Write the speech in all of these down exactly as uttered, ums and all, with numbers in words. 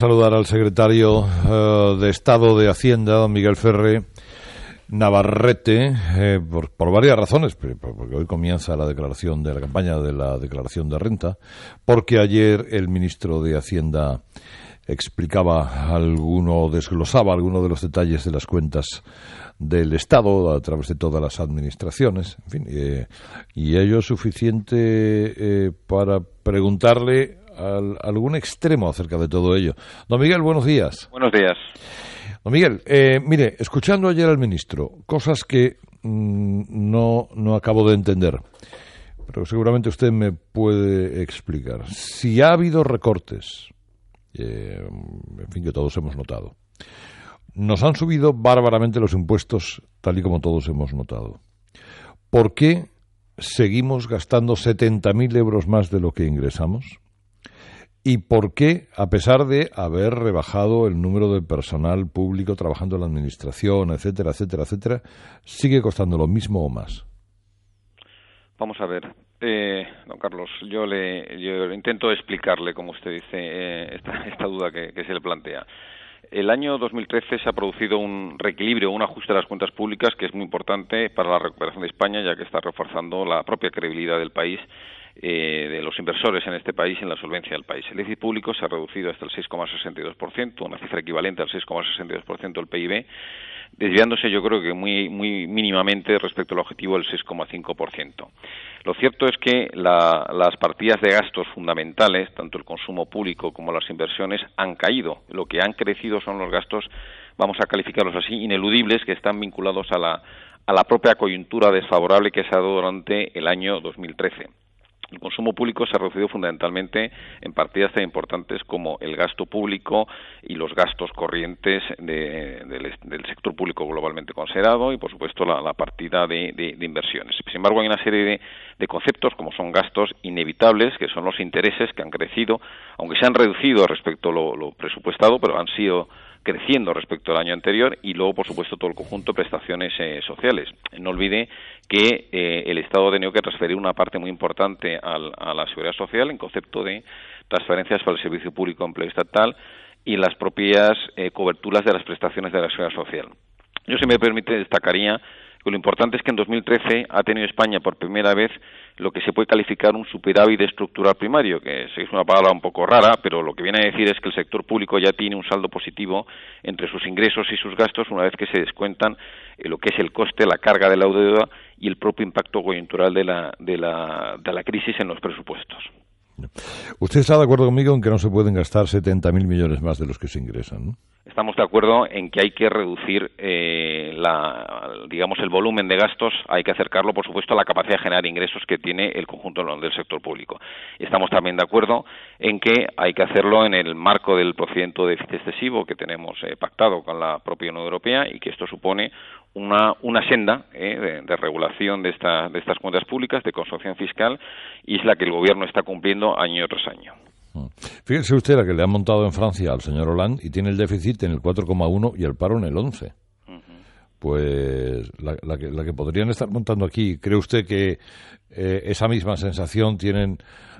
Saludar al secretario uh, de Estado de Hacienda, don Miguel Ferrer Navarrete, eh, por, por varias razones, porque hoy comienza la declaración de la campaña de la declaración de renta, porque ayer el ministro de Hacienda explicaba alguno, desglosaba algunos de los detalles de las cuentas del Estado a través de todas las administraciones, en fin, eh, y ello es suficiente eh, para preguntarle al, algún extremo acerca de todo ello. Don Miguel, buenos días. Buenos días. Don Miguel, eh, mire, escuchando ayer al ministro, cosas que mmm, no, no acabo de entender, pero seguramente usted me puede explicar. Si ha habido recortes, eh, en fin, que todos hemos notado, nos han subido bárbaramente los impuestos, tal y como todos hemos notado. ¿Por qué seguimos gastando setenta mil euros más de lo que ingresamos? ¿Y por qué, a pesar de haber rebajado el número de personal público trabajando en la administración, etcétera, etcétera, etcétera, sigue costando lo mismo o más? Vamos a ver, eh, don Carlos, yo le yo intento explicarle, como usted dice, eh, esta, esta duda que, que se le plantea. El año dos mil trece se ha producido un reequilibrio, un ajuste de las cuentas públicas que es muy importante para la recuperación de España, ya que está reforzando la propia credibilidad del país, eh, de los inversores en este país y en la solvencia del país. El déficit público se ha reducido hasta el seis coma sesenta y dos por ciento, una cifra equivalente al seis coma sesenta y dos por ciento del P I B, desviándose yo creo que muy muy mínimamente respecto al objetivo del seis coma cinco por ciento. Lo cierto es que la, las partidas de gastos fundamentales, tanto el consumo público como las inversiones, han caído. Lo que han crecido son los gastos, vamos a calificarlos así, ineludibles, que están vinculados a la, a la propia coyuntura desfavorable que se ha dado durante el año dos mil trece. El consumo público se ha reducido fundamentalmente en partidas tan importantes como el gasto público y los gastos corrientes de, de, del sector público globalmente considerado y, por supuesto, la, la partida de, de, de inversiones. Sin embargo, hay una serie de, de conceptos como son gastos inevitables, que son los intereses que han crecido, aunque se han reducido respecto a lo, lo presupuestado, pero han sido creciendo respecto al año anterior, y luego, por supuesto, todo el conjunto de prestaciones eh, sociales. No olvide que eh, el Estado ha tenido que transferir una parte muy importante al, a la seguridad social en concepto de transferencias para el servicio público de empleo estatal y las propias eh, coberturas de las prestaciones de la seguridad social. Yo, si me permite, destacaría que lo importante es que en dos mil trece ha tenido España por primera vez lo que se puede calificar un superávit estructural primario, que es una palabra un poco rara, pero lo que viene a decir es que el sector público ya tiene un saldo positivo entre sus ingresos y sus gastos una vez que se descuentan eh, lo que es el coste, la carga de la deuda y el propio impacto coyuntural de la, de la, de la crisis en los presupuestos. ¿Usted está de acuerdo conmigo en que no se pueden gastar setenta mil millones más de los que se ingresan, ¿no? Estamos de acuerdo en que hay que reducir, eh, la, digamos, el volumen de gastos, hay que acercarlo, por supuesto, a la capacidad de generar ingresos que tiene el conjunto del sector público. Estamos también de acuerdo en que hay que hacerlo en el marco del procedimiento de déficit excesivo que tenemos eh, pactado con la propia Unión Europea y que esto supone una, una senda eh, de, de regulación de, esta, de estas cuentas públicas, de consolidación fiscal, y es la que el Gobierno está cumpliendo año tras año. Fíjese usted la que le han montado en Francia al señor Hollande y tiene el déficit en el cuatro coma uno y el paro en el once. Uh-huh. Pues la, la, que, la que podrían estar montando aquí, ¿cree usted que eh, esa misma sensación tienen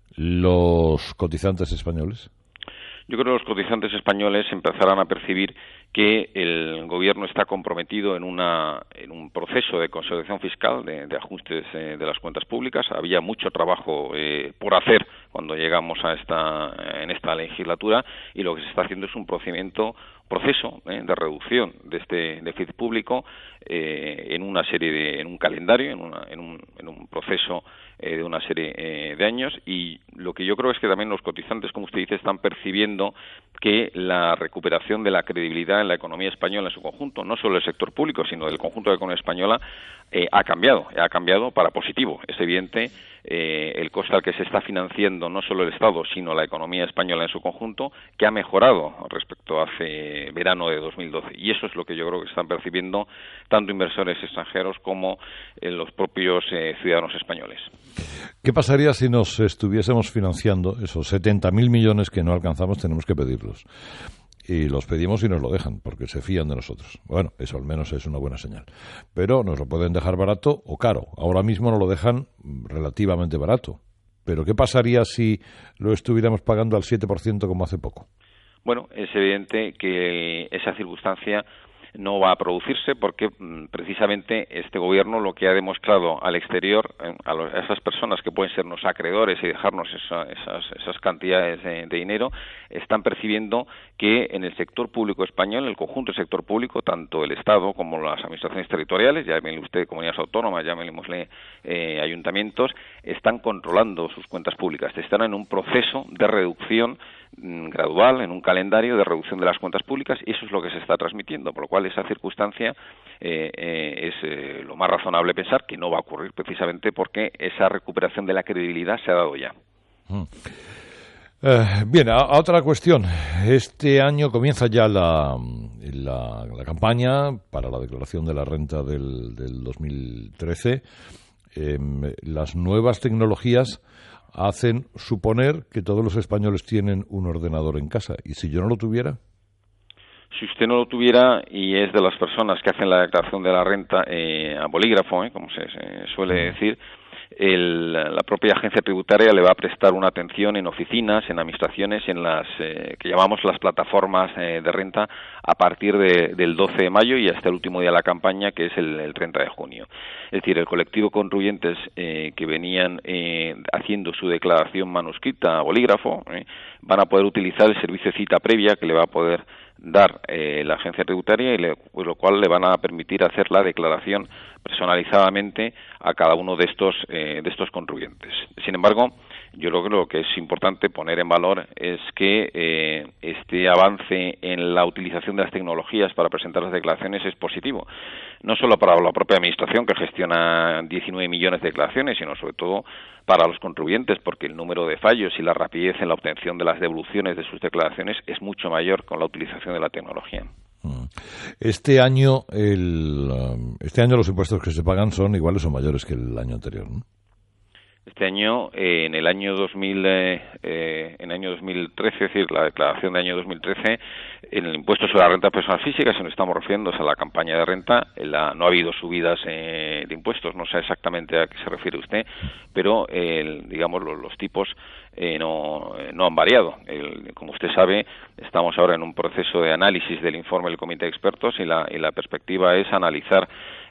los cotizantes españoles? Yo creo que los cotizantes españoles empezarán a percibir que el Gobierno está comprometido en, una, en un proceso de consolidación fiscal, de, de ajustes eh, de las cuentas públicas. Había mucho trabajo eh, por hacer cuando llegamos a esta, en esta legislatura, y lo que se está haciendo es un procedimiento, proceso eh, de reducción de este déficit público eh, en una serie de, en un calendario, en, una, en, un, en un proceso eh, de una serie eh, de años, y lo que yo creo es que también los cotizantes, como usted dice, están percibiendo que la recuperación de la credibilidad en la economía española en su conjunto, no solo el sector público, sino del conjunto de la economía española, eh, ha cambiado, ha cambiado para positivo. Es evidente eh, el coste al que se está financiando no solo el Estado, sino la economía española en su conjunto, que ha mejorado respecto a hace verano de dos mil doce. Y eso es lo que yo creo que están percibiendo tanto inversores extranjeros como eh, los propios eh, ciudadanos españoles. ¿Qué pasaría si nos estuviésemos financiando esos setenta mil millones que no alcanzamos? Tenemos que pedirlos. Y los pedimos y nos lo dejan, porque se fían de nosotros. Bueno, eso al menos es una buena señal. Pero nos lo pueden dejar barato o caro. Ahora mismo nos lo dejan relativamente barato. Pero ¿qué pasaría si lo estuviéramos pagando al siete por ciento como hace poco? Bueno, es evidente que esa circunstancia no va a producirse porque precisamente este gobierno lo que ha demostrado al exterior, a, los, a esas personas que pueden sernos acreedores y dejarnos esa, esas, esas cantidades de, de dinero, están percibiendo que en el sector público español, en el conjunto del sector público, tanto el Estado como las administraciones territoriales, llámenle usted comunidades autónomas, llámenle eh, ayuntamientos, están controlando sus cuentas públicas, están en un proceso de reducción gradual, en un calendario de reducción de las cuentas públicas, y eso es lo que se está transmitiendo, por lo cual esa circunstancia eh, eh, es eh, lo más razonable pensar que no va a ocurrir, precisamente porque esa recuperación de la credibilidad se ha dado ya. Mm. Eh, bien, a, a otra cuestión. Este año comienza ya la, la, la campaña para la declaración de la renta del, del dos mil trece. Eh, las nuevas tecnologías hacen suponer que todos los españoles tienen un ordenador en casa. ¿Y si yo no lo tuviera? Si usted no lo tuviera y es de las personas que hacen la declaración de la renta eh, a bolígrafo, eh, como se, se suele decir, el, la propia agencia tributaria le va a prestar una atención en oficinas, en administraciones, en las eh, que llamamos las plataformas eh, de renta a partir de, del doce de mayo y hasta el último día de la campaña, que es el, el treinta de junio. Es decir, el colectivo de contribuyentes eh, que venían eh, haciendo su declaración manuscrita a bolígrafo eh, van a poder utilizar el servicio de cita previa que le va a poder dar eh, la agencia tributaria y le, pues, lo cual le van a permitir hacer la declaración personalizadamente a cada uno de estos eh, de estos contribuyentes. Sin embargo, yo creo que lo que es importante poner en valor es que eh, este avance en la utilización de las tecnologías para presentar las declaraciones es positivo, no solo para la propia administración que gestiona diecinueve millones de declaraciones, sino sobre todo para los contribuyentes, porque el número de fallos y la rapidez en la obtención de las devoluciones de sus declaraciones es mucho mayor con la utilización de la tecnología. Este año, el, este año los impuestos que se pagan son iguales o mayores que el año anterior, ¿no? Este año, eh, en el año dos mil, eh, eh, en el año dos mil trece, es decir, la declaración del año dos mil trece, en el impuesto sobre la renta personal física, si nos estamos refiriendo a la campaña de renta, la, no ha habido subidas eh, de impuestos, no sé exactamente a qué se refiere usted, pero el, digamos los, los tipos eh, no, no han variado. El, como usted sabe, estamos ahora en un proceso de análisis del informe del Comité de Expertos y la, y la perspectiva es analizar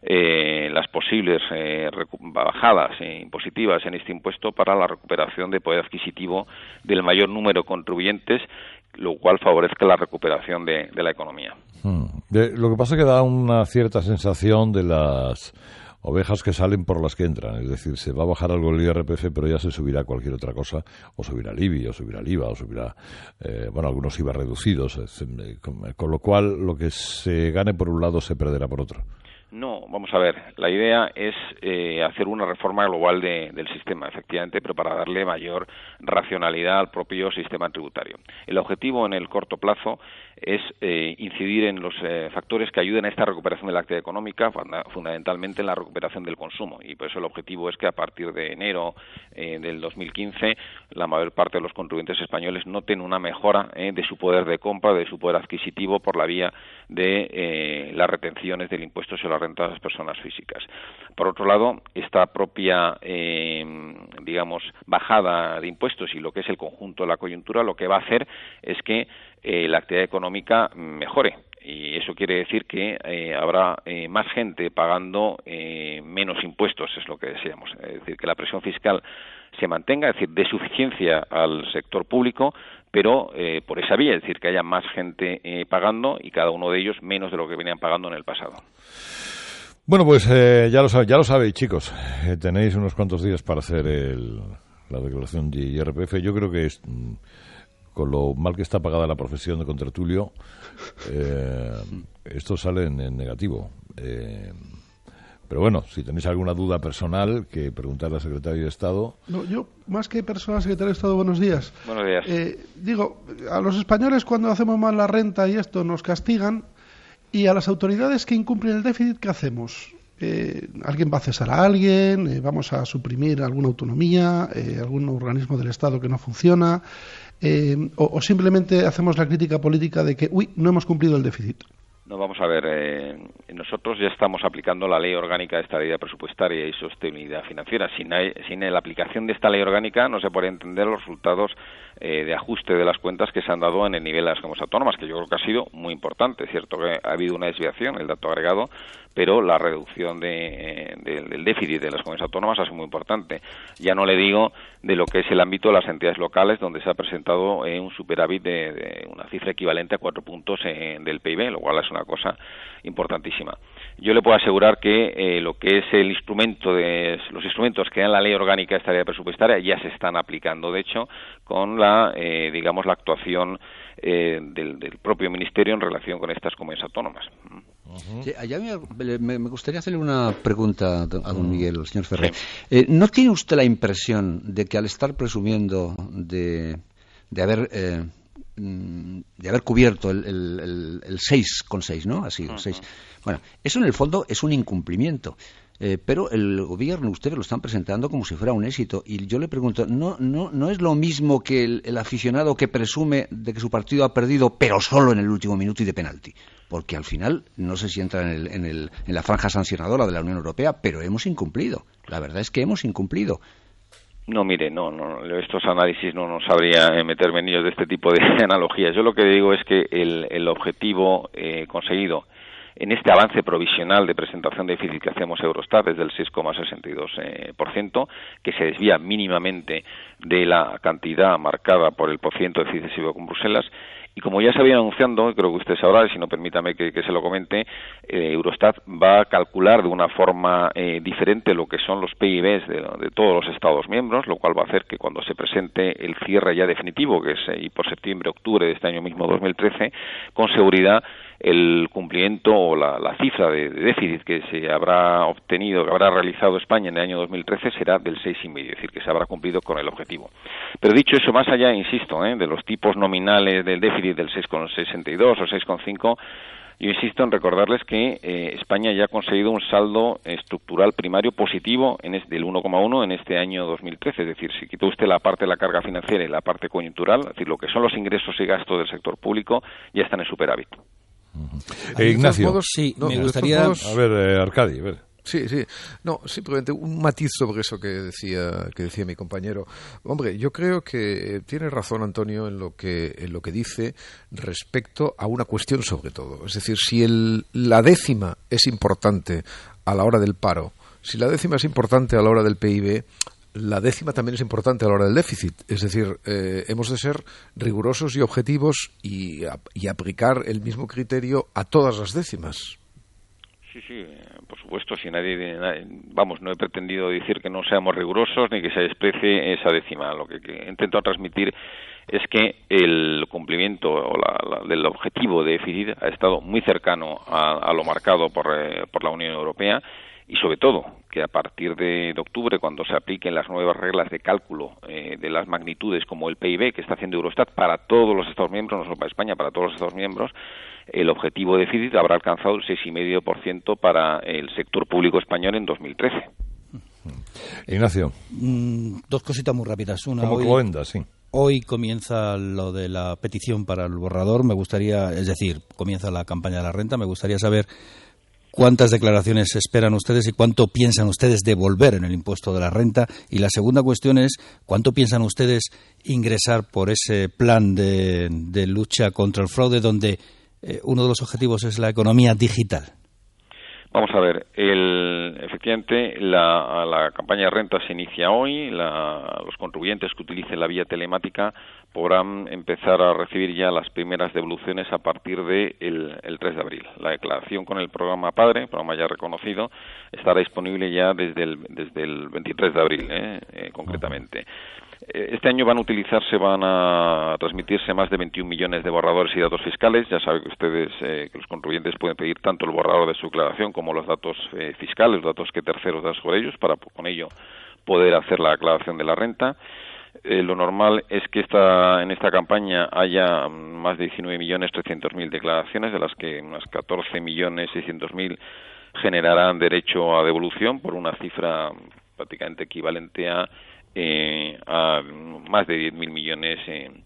eh, las posibles eh, bajadas eh, impositivas en este impuesto para la recuperación de poder adquisitivo del mayor número de contribuyentes, lo cual favorezca la recuperación de, de la economía. Hmm. De, lo que pasa es que da una cierta sensación de las ovejas que salen por las que entran, es decir, se va a bajar algo el I R P F, pero ya se subirá cualquier otra cosa, o subirá el I B I, o subirá el I V A, o subirá, eh, bueno, algunos I V A reducidos, eh, con, con lo cual lo que se gane por un lado se perderá por otro. No, vamos a ver, la idea es eh, hacer una reforma global de, del sistema, efectivamente, pero para darle mayor racionalidad al propio sistema tributario. El objetivo en el corto plazo es eh, incidir en los eh, factores que ayuden a esta recuperación de la actividad económica, funda fundamentalmente en la recuperación del consumo, y por eso el objetivo es que a partir de enero eh, del dos mil quince la mayor parte de los contribuyentes españoles noten una mejora eh, de su poder de compra, de su poder adquisitivo por la vía de eh, las retenciones del impuesto sobre la renta de las personas físicas. Por otro lado, esta propia, eh, digamos, bajada de impuestos y lo que es el conjunto de la coyuntura, lo que va a hacer es que eh, la actividad económica mejore. Y eso quiere decir que eh, habrá eh, más gente pagando eh, menos impuestos, es lo que deseamos. Es decir, que la presión fiscal se mantenga, es decir, de suficiencia al sector público, pero eh, por esa vía, es decir, que haya más gente eh, pagando y cada uno de ellos menos de lo que venían pagando en el pasado. Bueno, pues eh, ya lo sabe, ya lo sabéis, chicos. Eh, tenéis unos cuantos días para hacer el, la declaración de I R P F. Yo creo que es, con lo mal que está pagada la profesión de contertulio, eh, esto sale en, en negativo. Eh, pero bueno, si tenéis alguna duda personal, que preguntar al secretario de Estado. No, yo, más que personal, secretario de Estado, buenos días. Buenos días. Eh, digo, a los españoles cuando hacemos mal la renta y esto nos castigan, y a las autoridades que incumplen el déficit, ¿qué hacemos? Eh, ¿Alguien va a cesar a alguien? Eh, ¿Vamos a suprimir alguna autonomía? Eh, ¿Algún organismo del Estado que no funciona? Eh, o, ¿O simplemente hacemos la crítica política de que, uy, no hemos cumplido el déficit? No, vamos a ver, eh, nosotros ya estamos aplicando la Ley Orgánica de Estabilidad Presupuestaria y Sostenibilidad Financiera. Sin, sin la aplicación de esta Ley Orgánica no se podría entender los resultados eh, de ajuste de las cuentas que se han dado en el nivel de las comunidades autónomas, que yo creo que ha sido muy importante. Es cierto que ha habido una desviación, el dato agregado, pero la reducción de, de, del déficit de las comunidades autónomas ha sido muy importante. Ya no le digo de lo que es el ámbito de las entidades locales, donde se ha presentado eh, un superávit de, de una cifra equivalente a cuatro puntos eh, del P I B, lo cual es una cosa importantísima. Yo le puedo asegurar que eh, lo que es el instrumento de los instrumentos que dan la Ley Orgánica de Estabilidad Presupuestaria ya se están aplicando, de hecho, con la eh, digamos la actuación eh, del, del propio Ministerio en relación con estas comunidades autónomas. Sí, allá me, me gustaría hacerle una pregunta a don Miguel, al señor Ferrer. Sí. Eh, ¿No tiene usted la impresión de que al estar presumiendo de, de haber eh, de haber cubierto el, el, el, el seis coma seis, ¿no? Así, el seis. Bueno, eso en el fondo es un incumplimiento. Eh, pero el gobierno, ustedes lo están presentando como si fuera un éxito. Y yo le pregunto, ¿no, no, no es lo mismo que el, el aficionado que presume de que su partido ha perdido, pero solo en el último minuto y de penalti? Porque al final, no sé si entra en, el, en, el, en la franja sancionadora de la Unión Europea, pero hemos incumplido. La verdad es que hemos incumplido. No, mire, no, no, estos análisis no, no sabría meterme en ellos de este tipo de analogías. Yo lo que digo es que el, el objetivo eh, conseguido en este avance provisional de presentación de déficit que hacemos Eurostat es del seis coma sesenta y dos por ciento, que se desvía mínimamente de la cantidad marcada por el porciento de déficit excesivo con Bruselas. Y como ya se había anunciando, creo que usted sabrá, y si no permítame que, que se lo comente, eh, Eurostat va a calcular de una forma eh, diferente lo que son los P I Bs de, de todos los Estados miembros, lo cual va a hacer que cuando se presente el cierre ya definitivo, que es eh, y por septiembre-octubre de este año mismo dos mil trece, con seguridad el cumplimiento o la, la cifra de, de déficit que se habrá obtenido, que habrá realizado España en el año dos mil trece será del seis coma cinco, es decir, que se habrá cumplido con el objetivo. Pero dicho eso, más allá, insisto, ¿eh? de los tipos nominales del déficit del seis coma sesenta y dos o seis coma cinco, yo insisto en recordarles que eh, España ya ha conseguido un saldo estructural primario positivo en este, del uno coma uno en este año dos mil trece, es decir, si quitó usted la parte de la carga financiera y la parte coyuntural, es decir, lo que son los ingresos y gastos del sector público, ya están en superávit. Eh, Ignacio, modos, sí, no, me gustaría... modos, a ver, eh, Arcadi, a ver. Sí, sí. No, simplemente un matiz sobre eso que decía que decía mi compañero. Hombre, yo creo que tiene razón Antonio en lo que en lo que dice respecto a una cuestión sobre todo. Es decir, si el, la décima es importante a la hora del paro, si la décima es importante a la hora del P I B, la décima también es importante a la hora del déficit. Es decir, eh, hemos de ser rigurosos y objetivos y, y aplicar el mismo criterio a todas las décimas. Sí, sí, por supuesto, si nadie, nadie, vamos, no he pretendido decir que no seamos rigurosos ni que se desprecie esa décima. Lo que, que intento transmitir es que el cumplimiento o la, la, del objetivo de déficit ha estado muy cercano a, a lo marcado por, eh, por la Unión Europea y, sobre todo, que a partir de, de octubre, cuando se apliquen las nuevas reglas de cálculo eh, de las magnitudes como el P I B que está haciendo Eurostat para todos los Estados miembros, no solo para España, para todos los Estados miembros, el objetivo de déficit habrá alcanzado el seis coma cinco por ciento para el sector público español en dos mil trece. Ignacio. Mm, dos cositas muy rápidas. Una, Como hoy, Coenda, sí. Hoy comienza lo de la petición para el borrador. Me gustaría, es decir, comienza la campaña de la renta. Me gustaría saber cuántas declaraciones esperan ustedes y cuánto piensan ustedes devolver en el impuesto de la renta. Y la segunda cuestión es, ¿cuánto piensan ustedes ingresar por ese plan de, de lucha contra el fraude donde eh, uno de los objetivos es la economía digital? Vamos a ver, el, efectivamente la, la campaña de renta se inicia hoy, la, los contribuyentes que utilicen la vía telemática podrán empezar a recibir ya las primeras devoluciones a partir del de el tres de abril. La declaración con el programa Padre, programa ya reconocido, estará disponible ya desde el, desde el veintitrés de abril, eh, eh, concretamente. Este año van a utilizarse, van a transmitirse más de veintiún millones de borradores y datos fiscales. Ya saben que ustedes, eh, que los contribuyentes pueden pedir tanto el borrador de su declaración como los datos eh, fiscales, los datos que terceros dan sobre ellos, para con ello poder hacer la declaración de la renta. Eh, lo normal es que esta, en esta campaña haya más de diecinueve millones trescientos mil declaraciones, de las que unas catorce millones seiscientos mil generarán derecho a devolución por una cifra prácticamente equivalente a Eh, a más de diez mil millones eh,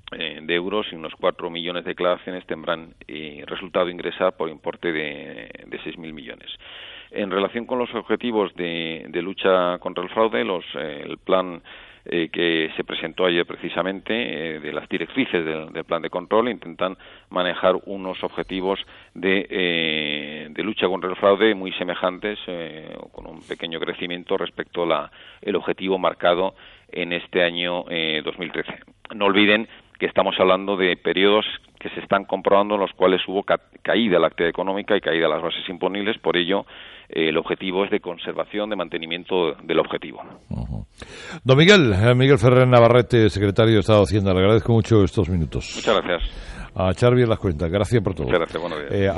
eh, de euros y unos cuatro millones de declaraciones tendrán eh, resultado ingresar por importe de, de seis mil millones. En relación con los objetivos de, de lucha contra el fraude, los, eh, el plan eh, que se presentó ayer precisamente, eh, de las directrices del, del plan de control, intentan manejar unos objetivos de, eh, de lucha contra el fraude muy semejantes, eh, con un pequeño crecimiento respecto a la, el objetivo marcado en este año eh, dos mil trece. No olviden que estamos hablando de periodos que se están comprobando en los cuales hubo ca caída de la actividad económica y caída de las bases imponibles, por ello eh, el objetivo es de conservación, de mantenimiento del objetivo. Uh-huh. Don Miguel, eh, Miguel Ferrer Navarrete, secretario de Estado de Hacienda, le agradezco mucho estos minutos. Muchas gracias. A echar bien las cuentas, gracias por todo. Muchas gracias, buenos días. Eh,